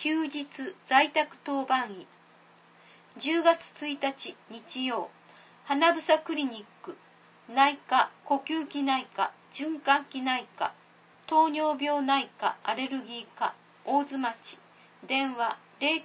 休日在宅当番医。10月1日日曜、花房クリニック、内科、呼吸器内科、循環器内科、糖尿病内科、アレルギー科、大津町、電話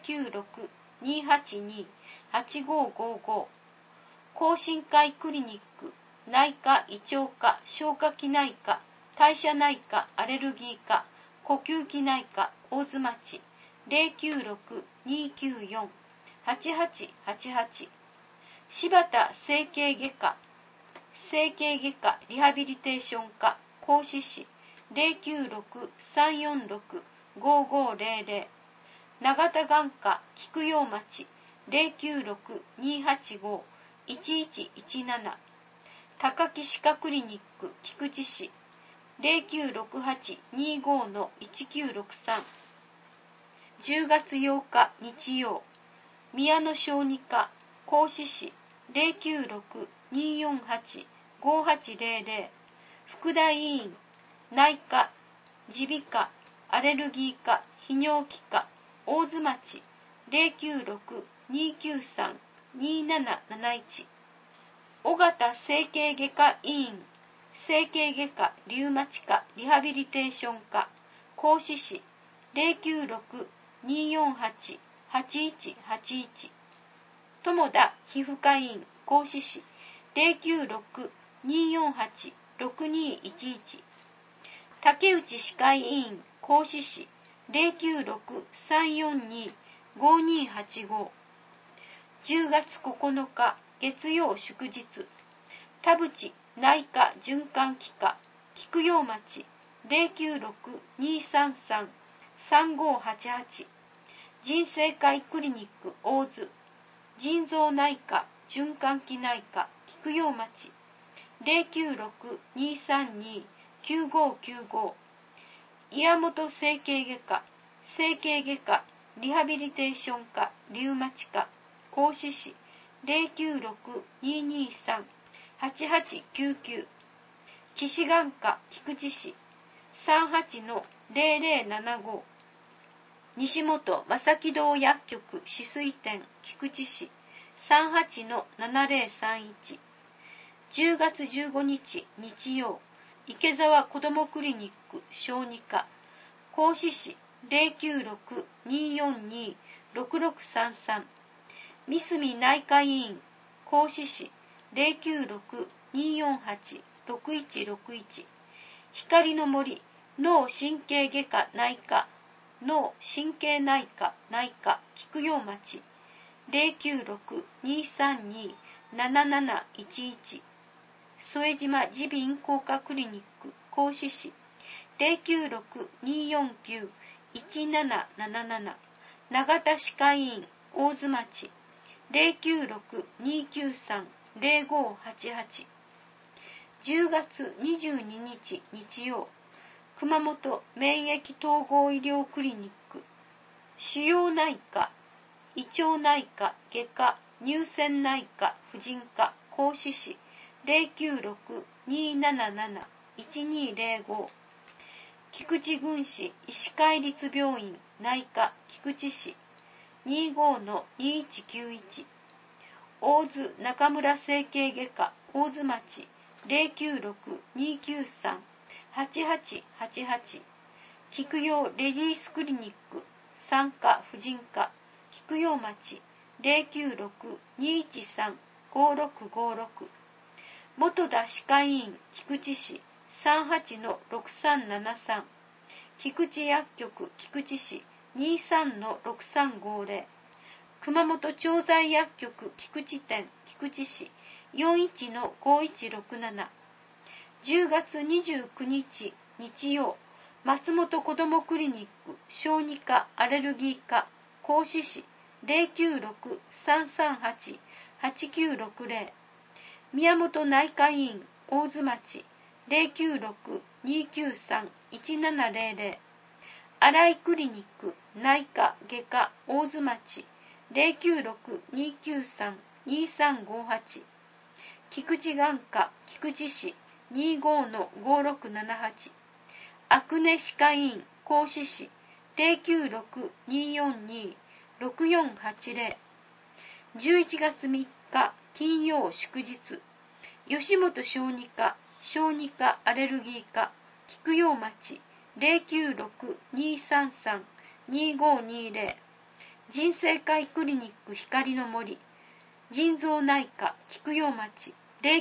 096-282-8555、懇親会クリニック、内科、胃腸科、消化器内科、代謝内科、アレルギー科、呼吸器内科、大津町、096-294-8888、柴田整形外科、整形外科リハビリテーション科、合志市、096-346-5500、永田眼科、菊陽町、096-285-1117、高木歯科クリニック、菊池市、0968-25-1963。10月8日日曜、宮野小児科、合志市、096-248-5800、副大委員、内科、耳鼻科、アレルギー科、泌尿器科、大津町、096-293-2771、尾形整形外科医院、整形外科リウマチ科リハビリテーション科、合志市、096-248-8181、友田皮膚科医院、合志市、096-248-6211、竹内歯科医院、合志市、096-342-5285。10月9日月曜祝日、田淵内科循環器科、菊陽町、096-233-3588、腎生会クリニック大津、腎臓内科循環器内科、菊陽町、096-232-9595、岩本整形外科、整形外科リハビリテーション科リウマチ科、合志市、096-223-8899、岸眼科菊池市、38-0075、西本正木堂薬局止水店菊池市、38-7031。10月15日日曜、池澤子どもクリニック小児科、合志市、096-242-6633、三隅内科医院、合志市、096-248-6161、光の森脳神経外科内科、脳神経内科内科菊陽町、096-232-7711、副島耳鼻咽喉科クリニック合志市、096-249-1777、永田歯科医院大津町、096-293-0588。10月22日日曜、熊本免疫統合医療クリニック、腫瘍内科、胃腸内科外科乳腺内科婦人科合志市、096-277-1205、菊池郡市医師会立病院内科菊池市、25-2191、大津中村整形外科大津町、096-293-8888、菊陽レディースクリニック産科婦人科菊陽町、096-213-5656、元田歯科医院菊池市、38-6373、菊池薬局菊池市、23-6350、熊本調剤薬局菊池店菊池市、41-5167。10月29日日曜、松本子どもクリニック小児科アレルギー科合志市、096-338-8960、宮本内科医院大津町、096-293-1700、新井クリニック内科外科大津町、096-293-2358、菊池眼科菊池市、25-5678、アクネ歯科医院合志市、 096-242-6480。11月3日金曜祝日、吉本小児科アレルギー科菊陽町 096-233-2520。人生会クリニック光の森腎臓内科菊陽町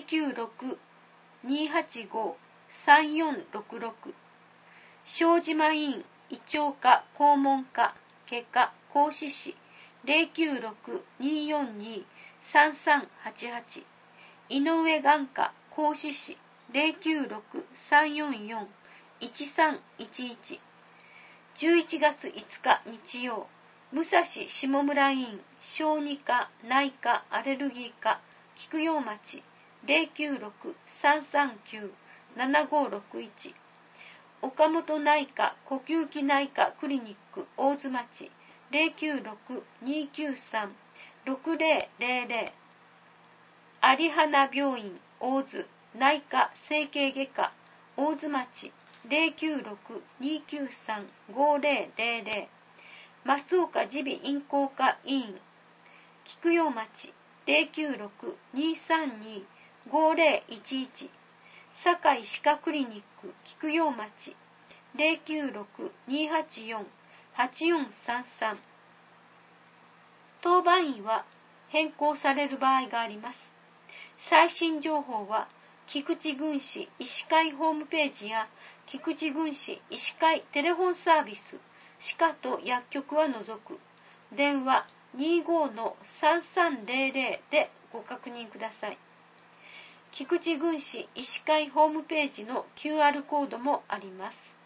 096-285-3466。小島医院胃腸科肛門科外科合志市 096-242-3388。井上眼科合志市 096-344-1311。11月5日日曜、武蔵下村医院小児科内科アレルギー科菊陽町 096-339-7561。岡本内科呼吸器内科クリニック大津町 096-293-6000。有花病院大津内科整形外科大津町 096-293-5000。松岡耳鼻咽喉科医院菊陽町 096-232-5011。堺歯科クリニック菊陽町 096-284-8433。当番医は変更される場合があります。最新情報は菊池郡市医師会ホームページや菊池郡市医師会テレフォンサービス、歯科と薬局は除く。電話 25-3300 でご確認ください。菊池郡市医師会ホームページの QR コードもあります。